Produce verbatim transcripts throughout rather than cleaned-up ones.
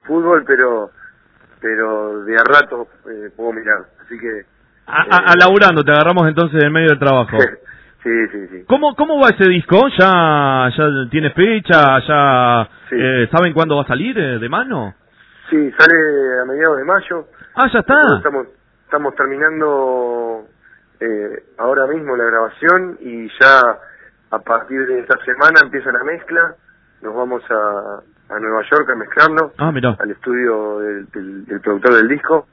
fútbol, pero pero de a rato eh, puedo mirar, así que... A, eh, a, a laburando, te agarramos entonces en medio del trabajo. sí, sí, sí. ¿Cómo, cómo va ese disco? ¿Ya, ya tiene fecha? ¿Ya Sí. eh, saben cuándo va a salir eh, de mano? Sí, sale a mediados de mayo. Ah, ya está. Nosotros estamos, estamos terminando eh, ahora mismo la grabación y ya a partir de esta semana empieza la mezcla. Nos vamos a, a Nueva York a mezclarnos, Ah, mirá. al estudio del, del, del productor del disco.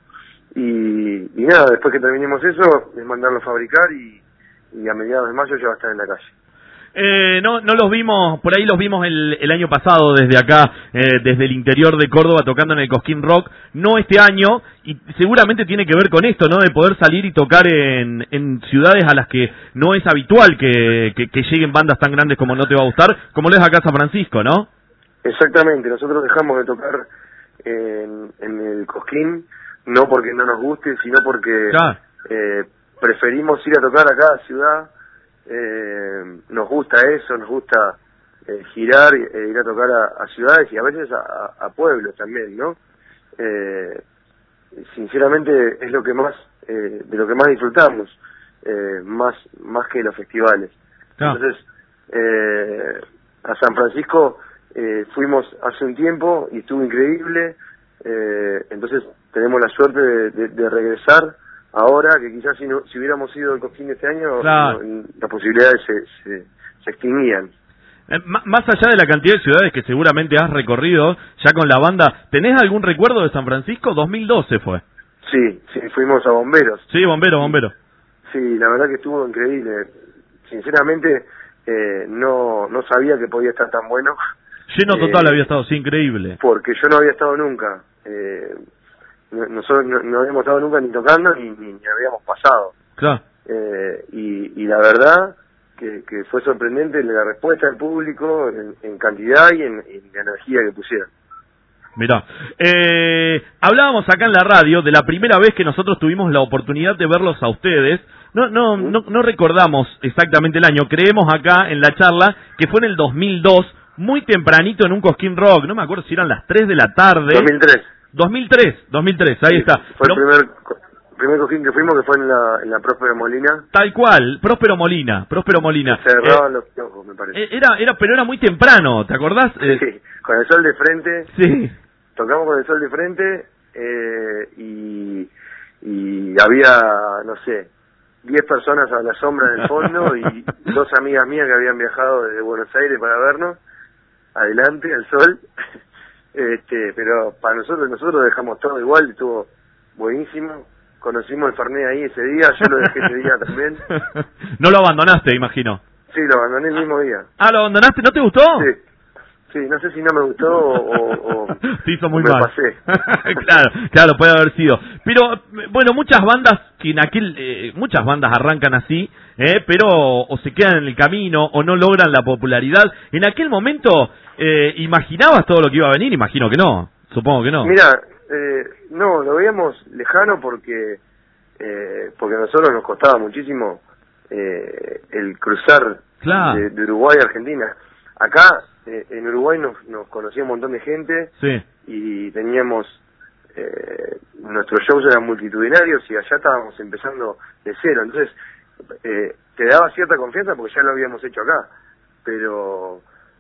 Y, y nada, después que terminemos eso, es mandarlo a fabricar y, y a mediados de mayo ya va a estar en la calle. Eh, no, no los vimos, por ahí los vimos el, el año pasado desde acá, eh, desde el interior de Córdoba tocando en el Cosquín Rock, no este año, y seguramente tiene que ver con esto, ¿no? De poder salir y tocar en, en ciudades a las que no es habitual que, que, que lleguen bandas tan grandes como No Te Va a Gustar, como lo es acá San Francisco, ¿no? Exactamente, nosotros dejamos de tocar en, en el Cosquín, no porque no nos guste, sino porque Claro. eh, preferimos ir a tocar a cada ciudad. Eh, nos gusta eso, nos gusta eh, girar, eh, ir a tocar a, a ciudades y a veces a, a, a pueblos también, ¿no? Eh, sinceramente es lo que más, eh, de lo que más disfrutamos, eh, más, más que los festivales. Claro. Entonces, eh, a San Francisco eh, fuimos hace un tiempo y estuvo increíble, eh, entonces tenemos la suerte de, de, de regresar ahora, que quizás si, no, si hubiéramos ido el Cosquín de este año, Claro. no, las posibilidades se, se, se extinguían. Eh, m- Más allá de la cantidad de ciudades que seguramente has recorrido ya con la banda, ¿tenés algún recuerdo de San Francisco? dos mil doce fue. Sí, sí, fuimos a Bomberos. Sí, bombero, bombero. Sí, la verdad que estuvo increíble. Sinceramente, eh, no, no sabía que podía estar tan bueno. Lleno total Eh, había estado, sí, increíble. Porque yo no había estado nunca. Eh, no- nosotros no, no habíamos estado nunca ni tocando ni, ni, ni habíamos pasado. Claro. Eh, y, y la verdad que, que fue sorprendente la respuesta del público en, en cantidad y en, en la energía que pusieron. Mirá, eh, hablábamos acá en la radio de la primera vez que nosotros tuvimos la oportunidad de verlos a ustedes. No, no, ¿Mm? no, no recordamos exactamente el año. Creemos acá en la charla que fue en el dos mil dos, muy tempranito en un Cosquín Rock. No me acuerdo si eran las tres de la tarde. dos mil tres. dos mil tres, dos mil tres, ahí Sí, está. fue Lo- el primer, co- primer Cosquín que fuimos, que fue en la, en la Próspero Molina. Tal cual, Próspero Molina, Próspero Molina. Se cerraban Eh, los ojos, me parece. eh, era, era, pero era muy temprano, ¿te acordás? Eh, Sí, con el sol de frente. sí. Tocamos con el sol de frente eh, y, y había, no sé, diez personas a la sombra en el fondo y dos amigas mías que habían viajado desde Buenos Aires para vernos, adelante, al sol. este Pero para nosotros, nosotros dejamos todo igual, estuvo buenísimo. Conocimos el Fernet ahí ese día, yo lo dejé ese día también. No lo abandonaste, imagino. Sí, lo abandoné el mismo día. Ah, ¿lo abandonaste? ¿No te gustó? Sí, sí, no sé si no me gustó o... o Te hizo muy me mal. pasé. Claro, claro, puede haber sido. Pero, bueno, muchas bandas que en aquel, eh, muchas bandas arrancan así, eh, pero o se quedan en el camino o no logran la popularidad. En aquel momento, eh, ¿imaginabas todo lo que iba a venir? Imagino que no, supongo que no. Mira, eh, no, lo veíamos lejano porque eh, porque a nosotros nos costaba muchísimo eh, el cruzar Claro. de, de Uruguay a Argentina. Acá eh, en Uruguay nos, nos conocía un montón de gente Sí. y teníamos eh, nuestros shows eran multitudinarios y allá estábamos empezando de cero, entonces eh, te daba cierta confianza porque ya lo habíamos hecho acá, pero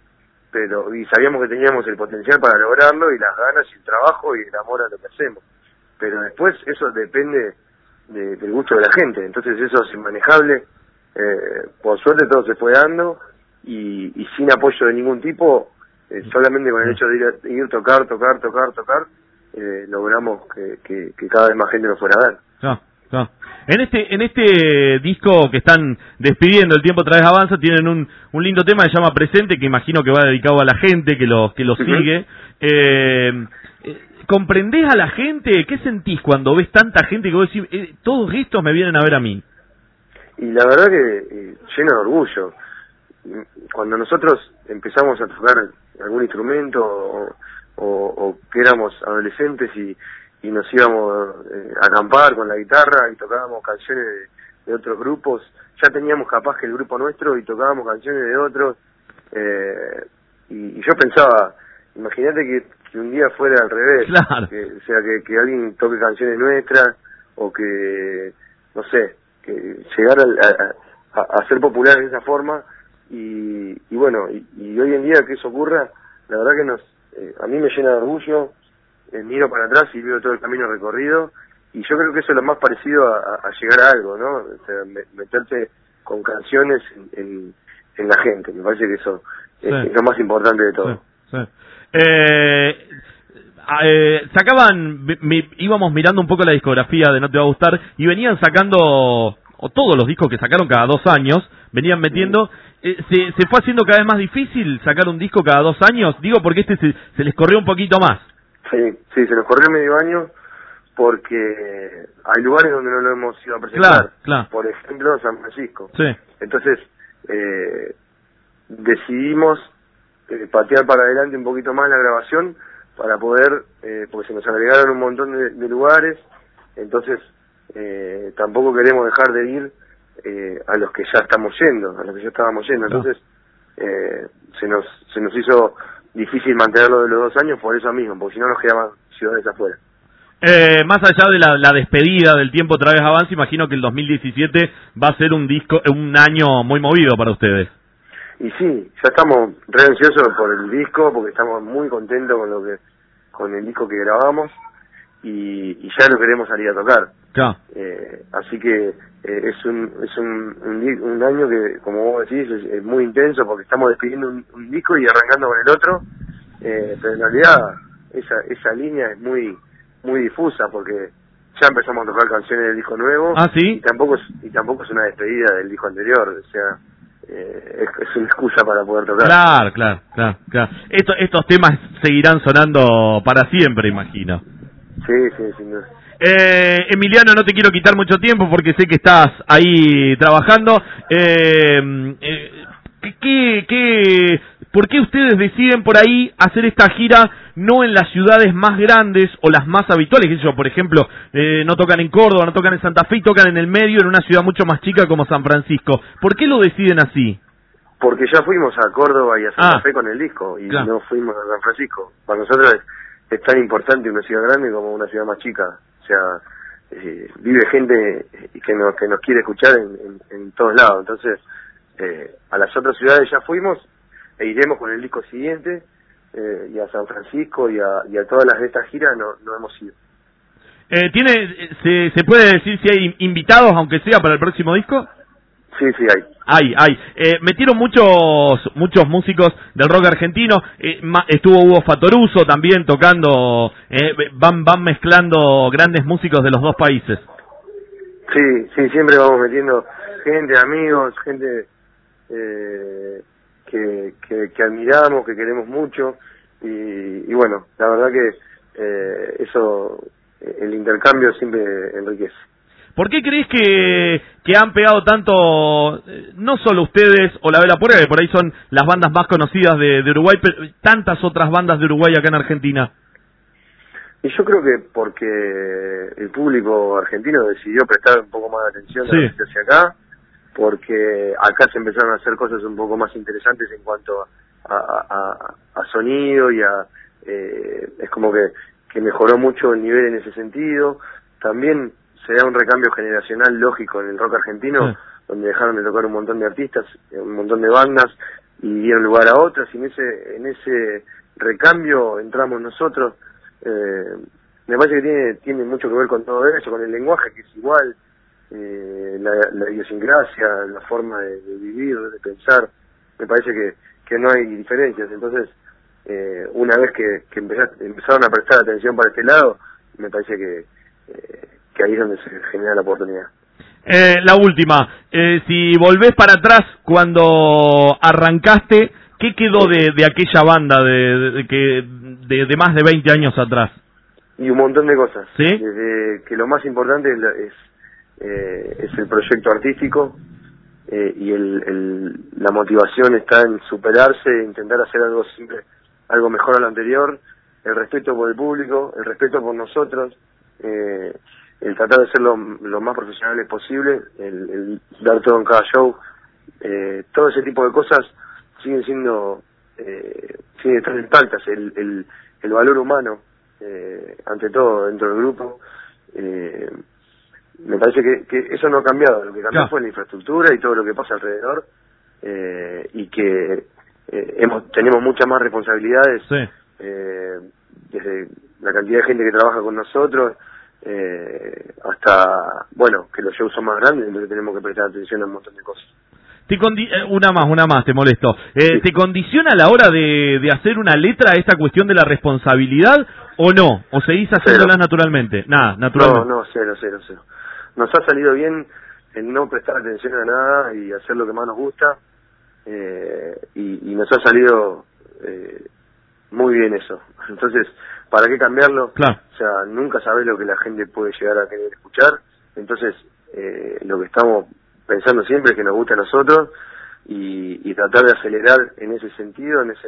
pero y sabíamos que teníamos el potencial para lograrlo y las ganas y el trabajo y el amor a lo que hacemos, pero después eso depende de, del gusto de la gente, entonces eso es inmanejable. Eh, por suerte todo se fue dando y, y sin apoyo de ningún tipo, eh, solamente con el hecho de ir, a, ir tocar, tocar, tocar, tocar, eh, logramos que, que, que cada vez más gente nos fuera a ver. Ah, ah. En este en este disco que están despidiendo, El Tiempo otra vez avanza, tienen un, un lindo tema que se llama Presente, que imagino que va dedicado a la gente que lo que lo Uh-huh. sigue. Eh, eh, ¿Comprendés a la gente? ¿Qué sentís cuando ves tanta gente que vos decís, eh, todos estos me vienen a ver a mí? Y la verdad que eh, lleno de orgullo. Cuando nosotros empezamos a tocar algún instrumento o, o, o que éramos adolescentes y, y nos íbamos eh, a acampar con la guitarra y tocábamos canciones de, de otros grupos, ya teníamos capaz que el grupo nuestro y tocábamos canciones de otros, eh, y, y yo pensaba, imagínate que, que un día fuera al revés, claro. que, o sea, que, que alguien toque canciones nuestras, o que, no sé, que llegar a, a, a ser popular de esa forma, y, y bueno, y, y hoy en día que eso ocurra, la verdad que nos, eh, a mí me llena de orgullo, eh, miro para atrás y veo todo el camino recorrido, y yo creo que eso es lo más parecido a, a llegar a algo, ¿no? O sea, me, meterte con canciones en, en, en la gente, me parece que eso sí. es, es lo más importante de todo. Sí, sí. Eh, eh, sacaban, mi, íbamos mirando un poco la discografía de No Te Va a Gustar, y venían sacando, o todos los discos que sacaron cada dos años, venían metiendo, eh, se, se fue haciendo cada vez más difícil sacar un disco cada dos años, digo porque este se, se les corrió un poquito más. Sí, sí, se nos corrió medio año, porque hay lugares donde no lo hemos ido a presentar, claro, claro. Por ejemplo San Francisco. Sí. Entonces eh, decidimos eh, patear para adelante un poquito más la grabación para poder, eh, porque se nos agregaron un montón de, de lugares, entonces eh, tampoco queremos dejar de ir eh, a los que ya estamos yendo, a los que ya estábamos yendo, entonces eh, se nos se nos hizo difícil mantenerlo de los dos años por eso mismo, porque si no nos quedaban ciudades afuera. Eh, más allá de la, la despedida del tiempo otra vez avance, imagino que el dos mil diecisiete va a ser un disco, un año muy movido para ustedes. Y sí, ya estamos re ansiosos por el disco, porque estamos muy contentos con lo que, con el disco que grabamos, y, y ya lo queremos salir a tocar. Claro. Eh, así que eh, es un es un, un, un año que, como vos decís, es, es muy intenso, porque estamos despidiendo un, un disco y arrancando con el otro, eh, pero en realidad esa esa línea es muy muy difusa, porque ya empezamos a tocar canciones del disco nuevo. Ah, ¿sí? Y tampoco es, y tampoco es una despedida del disco anterior, o sea, eh, es, es una excusa para poder tocar. Claro, claro, claro, claro. Esto, estos temas seguirán sonando para siempre, imagino. Sí, sí, sin duda. Eh, Emiliano, no te quiero quitar mucho tiempo porque sé que estás ahí trabajando. Eh, eh, ¿qué, qué, ¿Por qué ustedes deciden por ahí hacer esta gira no en las ciudades más grandes o las más habituales? ¿Qué sé yo? Por ejemplo, eh, no tocan en Córdoba, no tocan en Santa Fe, y tocan en el medio en una ciudad mucho más chica como San Francisco. ¿Por qué lo deciden así? Porque ya fuimos a Córdoba y a Santa ah, Fe con el disco y claro. no fuimos a San Francisco. Para nosotros es, es tan importante una ciudad grande como una ciudad más chica. O sea, eh, vive gente que nos, que nos quiere escuchar en, en, en todos lados. Entonces, eh, a las otras ciudades ya fuimos e iremos con el disco siguiente, eh, y a San Francisco y a, y a todas las de esta gira no, no hemos ido. Eh, ¿tiene, se, ¿Se puede decir si hay invitados, aunque sea para el próximo disco? Sí, sí, hay. Hay, hay. Eh, metieron muchos muchos músicos del rock argentino. Eh, ma, estuvo Hugo Fatoruso también tocando. Eh, van van mezclando grandes músicos de los dos países. Sí, sí, siempre vamos metiendo gente, amigos, gente eh, que, que, que admiramos, que queremos mucho. Y, y bueno, la verdad que eh, eso, el intercambio siempre enriquece. ¿Por qué crees que, que han pegado tanto, no solo ustedes o La Vela Puerca, que por ahí son las bandas más conocidas de, de Uruguay, pero tantas otras bandas de Uruguay acá en Argentina? Y yo creo que porque el público argentino decidió prestar un poco más de atención sí. a lo que hacia acá, porque acá se empezaron a hacer cosas un poco más interesantes en cuanto a, a, a, a sonido y a... Eh, es como que, que mejoró mucho el nivel en ese sentido. También se da un recambio generacional lógico en el rock argentino, sí. donde dejaron de tocar un montón de artistas, un montón de bandas, y dieron lugar a otras, y en ese, en ese recambio entramos nosotros. Eh, me parece que tiene, tiene mucho que ver con todo eso, con el lenguaje que es igual, eh, la, la idiosincrasia, la forma de, de vivir, de pensar, me parece que, que no hay diferencias. Entonces, eh, una vez que, que empezaste, empezaron a prestar atención para este lado, me parece que eh, que ahí es donde se genera la oportunidad. Eh, la última, eh, si volvés para atrás cuando arrancaste, ¿qué quedó de, de aquella banda de, de, de, que, de, de más de veinte años atrás? Y un montón de cosas. ¿Sí? Desde que lo más importante es, es, eh, es el proyecto artístico, eh, y el, el, la motivación está en superarse, intentar hacer algo siempre, algo mejor a lo anterior, el respeto por el público, el respeto por nosotros, eh, el tratar de ser lo, lo más profesionales posible, el, el dar todo en cada show, eh, todo ese tipo de cosas siguen siendo, eh, siguen estando intactas. El, el, el valor humano, eh, ante todo, dentro del grupo. Eh, me parece que, que eso no ha cambiado, lo que cambió claro. fue la infraestructura y todo lo que pasa alrededor, eh, y que eh, hemos tenemos muchas más responsabilidades, sí. eh, desde la cantidad de gente que trabaja con nosotros, eh, hasta, bueno, que los shows son más grandes, entonces tenemos que prestar atención a un montón de cosas. Te condi eh, una más, una más, te molesto. Eh, Sí. ¿Te condiciona a la hora de, de hacer una letra esta cuestión de la responsabilidad o no? ¿O seguís haciéndolas naturalmente? Nada, naturalmente. No, no, cero, cero, cero. Nos ha salido bien el no prestar atención a nada y hacer lo que más nos gusta, eh, y, y nos ha salido eh, muy bien eso. Entonces, ¿para qué cambiarlo? Claro. O sea, nunca sabés lo que la gente puede llegar a querer escuchar. Entonces, eh, lo que estamos pensando siempre es que nos guste a nosotros y, y tratar de acelerar en ese sentido, en ese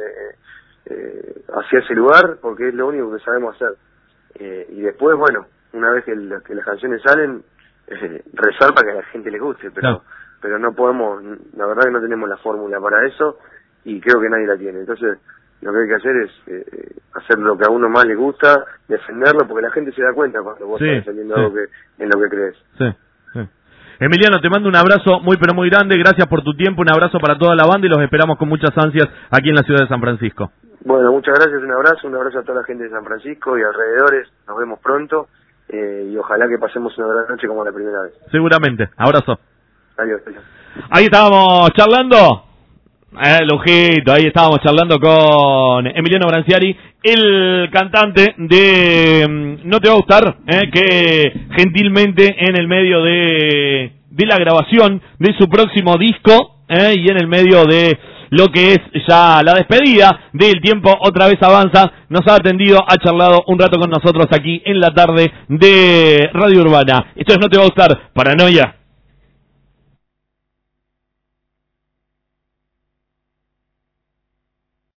eh, hacia ese lugar, porque es lo único que sabemos hacer. Eh, y después, bueno, una vez que, el, que las canciones salen, eh, rezar para que a la gente le guste, pero Claro. pero no podemos, la verdad que no tenemos la fórmula para eso y creo que nadie la tiene. Entonces, lo que hay que hacer es eh, hacer lo que a uno más le gusta, defenderlo, porque la gente se da cuenta cuando vos Sí, estás defendiendo sí. algo que, en lo que crees. Sí, sí. Emiliano, te mando un abrazo muy pero muy grande, gracias por tu tiempo, un abrazo para toda la banda y los esperamos con muchas ansias aquí en la ciudad de San Francisco. Bueno, muchas gracias, un abrazo, un abrazo a toda la gente de San Francisco y alrededores, nos vemos pronto, eh, y ojalá que pasemos una gran noche como la primera vez. Seguramente, abrazo. Adiós, adiós. Ahí estábamos charlando, eh, Lujito, ahí estábamos charlando con Emiliano Branciari, el cantante de mm, No Te Va a Gustar, eh, que gentilmente en el medio de, de la grabación de su próximo disco, eh, y en el medio de lo que es ya la despedida del tiempo otra vez avanza, nos ha atendido, ha charlado un rato con nosotros aquí en la tarde de Radio Urbana. Esto es No Te Va a Gustar, Paranoia.